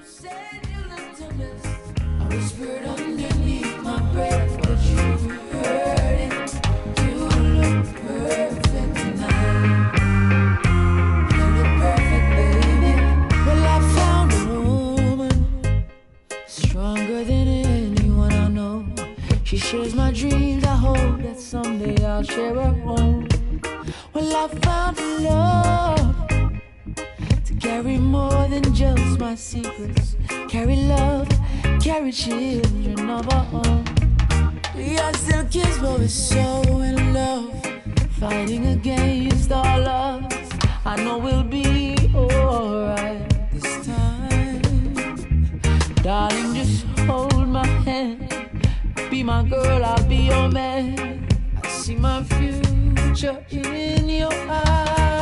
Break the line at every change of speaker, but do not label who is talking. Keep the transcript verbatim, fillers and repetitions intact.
Said you looked a mess. I whispered underneath my breath, but you heard it. You look perfect tonight. You look perfect, baby. Well, I found a woman stronger than anyone I know. She shares my dreams. I hope that someday I'll share her home. Well, I found love to carry more than just my secrets. Carry love, carry children of our own. We are still kids, but we're so in love, fighting against all odds. I know we'll be alright this time. Darling, just hold my hand. Be my girl, I'll be your man. I see my future in your eyes.